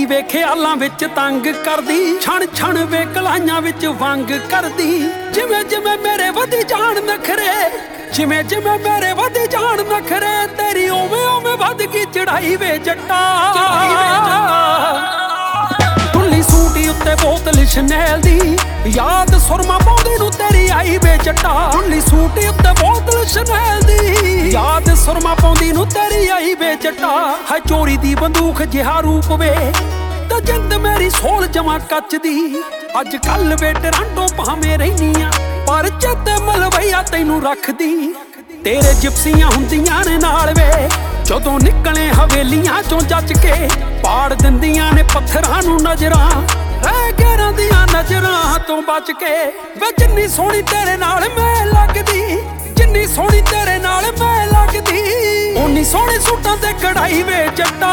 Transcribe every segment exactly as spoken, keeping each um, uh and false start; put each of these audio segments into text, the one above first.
ਕੁੜੀ ਵੇ ਖਿਆਲਾਂ ਵਿੱਚ ਤੰਗ ਕਰਦੀ, ਛਣ ਛਣ ਵੇ ਕਲਾਈਆਂ ਵਿੱਚ ਵੰਗ ਕਰਦੀ। ਜਿਵੇਂ ਜਿਵੇਂ ਮੇਰੇ ਵਧੀ ਜਾਣ ਨਖਰੇ, ਜਿਵੇਂ ਜਿਵੇਂ ਮੇਰੇ ਵਧੀ ਜਾਣ ਨਖਰੇ, ਤੇਰੀ ਉਵੇਂ ਉਵੇਂ ਵੱਧ ਗਈ ਚੜਾਈ ਵੇ ਜੱਟਾ। ਟੁੱਲੀ ਸੂਟੀ ਉੱਤੇ ਬੋਤਲ ਸ਼ਨੈਲ ਦੀ, ਯਾਦ ਸੁਰਮਾ ਪਾਉਂਦੀ ਨੂੰ ਤੇਰੀ ਆਈ ਵੇ ਜੱਟਾ। ਟੁੱਲੀ ਸੂਟੀ ਉੱਤੇ ਬੋਤਲ ਸ਼ਨੈਲ ਦੀ, ਯਾਦ ਸੁਰਮਾ ਪਾਉਂਦੀ ਨੂੰ ਤੇਰੀ ਆਈ ਵੇ ਜੱਟਾ। ਹੈ ਚੋਰੀ ਦੀ ਬੰਦੂਕ ਜਿਹਾ ਰੂਪ ਵੇ, ਤੇ ਜਿੰਦ ਮੇਰੀ ਸੋਲ ਜਮਾ ਕੱਚ ਦੀ। ਅੱਜ ਕੱਲ ਵੇ ਟਰਾਂਟੋ ਭਾਵੇਂ ਰਹਿਨੀ ਆ, ਪਰ ਚੇਤੇ ਮਲਵਈਆ ਤੈਨੂੰ ਰੱਖਦੀ। ਤੇਰੇ ਜਿਪਸੀਆਂ ਹੁੰਦੀਆਂ ਨੇ ਨਾਲ ਵੇ, ਜਦੋਂ ਨਿਕਲੇ ਹਵੇਲੀਆਂ ਚੋਂ ਜੱਜ ਕੇ, ਪਾੜ ਦਿੰਦੀਆਂ ਨੇ ਪੱਥਰਾਂ ਨੂੰ ਨਜ਼ਰਾਂ, ਰਹਿ ਗੈਰਾਂ ਦੀਆਂ ਨਜ਼ਰਾਂ ਤੋਂ ਬਚ ਕੇ। ਵੇ ਜਿੰਨੀ ਸੋਹਣੀ ਤੇਰੇ ਨਾਲ ਮੈਂ ਲੱਗਦੀ, ਜਿੰਨੀ ਸੋਹਣੀ ਤੇਰੇ ਨਾਲ ਮੈਂ ਲੱਗਦੀ, ਓਨੀ ਸੋਹਣੀ ਸੂਟਾਂ ਤੇ ਕਢਾਈ ਵੇ ਜੱਟਾ।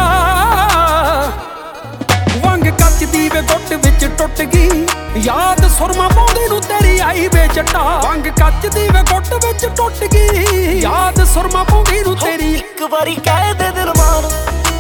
ਵੰਗ ਕੱਚ ਦੀ ਵੇ ਗੁੱਟ ਵਿੱਚ ਟੁੱਟ ਗਈ, ਯਾਦ ਸੁਰਮਾ ਪਾਉਂਦੀ ਨੂੰ ਤੇਰੀ ਆਈ ਵੇ ਜੱਟਾ। ਵੰਗ ਕੱਚ ਦੀ ਵੇ ਗੁੱਟ ਵਿੱਚ ਟੁੱਟ ਗਈ, ਯਾਦ ਸੁਰਮਾ ਪਾਉਂਦੀ ਨੂੰ ਤੇਰੀ। ਇੱਕ ਵਾਰੀ ਕਹਿ ਦੇ ਦਿਲ ਮਾਰ,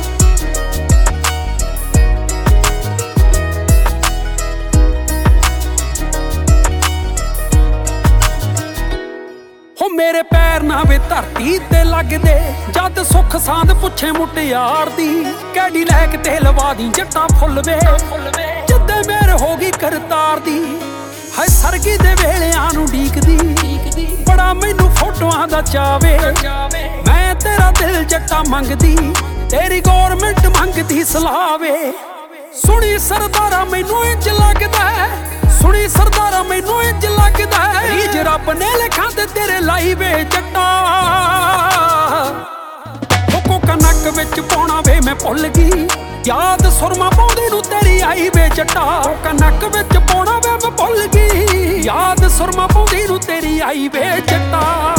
ਹੋ ਮੇਰੇ ਪੈਰ ਨਾ ਵੇ ਧਰਤੀ ਤੇ ਲੱਗਦੇ, ਜਦ ਸੁੱਖ ਸਾਂਦ ਪੁੱਛੇ ਮੁਟਿਆਰ ਦੀ। ਕੈਡੀਲੈਕ ਤੇ ਲਵਾ ਦੀ ਜੱਟਾਂ ਫੁੱਲ ਵੇ, ਜਿੱਦੇ ਮੇਰ ਹੋ ਗਈ ਕਰਤਾਰ ਦੀ। ਹੈ ਸਰਗੀ ਦੇ ਵੇਲਿਆਂ ਨੂੰ ਡੀਕਦੀ, ਬੜਾ ਮੈਨੂੰ ਫੋਟੋਆਂ ਦਾ ਚਾਵੇ। ਮੈਂ ਤੇਰਾ ਦਿਲ ਜੱਟਾ ਮੰਗਦੀ, ਤੇਰੀ ਗੌਰਮੈਂਟ ਮੰਗਦੀ ਸਲਾਵੇ। ਸੁਣੀ ਸਰਦਾਰਾ ਮੈਨੂੰ ਇੰਜ ਲੱਗਦਾ, ਸੁਣੀ ਸਰਦਾਰਾ ਮੈਨੂੰ ਇੰਜ ਲੱਗਦਾ, ਰੀਜ ਰੱਬ ਨੇ ਲਿਖਾਂ ਤੇ ਤੇਰੇ ਲਾਈ ਵੇ ਜੱਟਾ। ਕੋਕੋ ਕਨਕ ਵਿੱਚ ਪਾਉਣਾ ਵੇ ਮੈਂ ਭੁੱਲ ਗਈ, ਯਾਦ ਸੁਰਮਾ ਪਾਉਂਦੀ ਨੂੰ ਤੇਰੀ ਆਈ ਵੇ ਜੱਟਾ। ਕਨਕ ਵਿੱਚ ਪਾਉਣਾ ਵੇ ਮੈਂ ਭੁੱਲ ਗਈ, ਯਾਦ ਸੁਰਮਾ ਪਾਉਂਦੀ ਨੂੰ ਤੇਰੀ ਆਈ ਵੇ ਜੱਟਾ।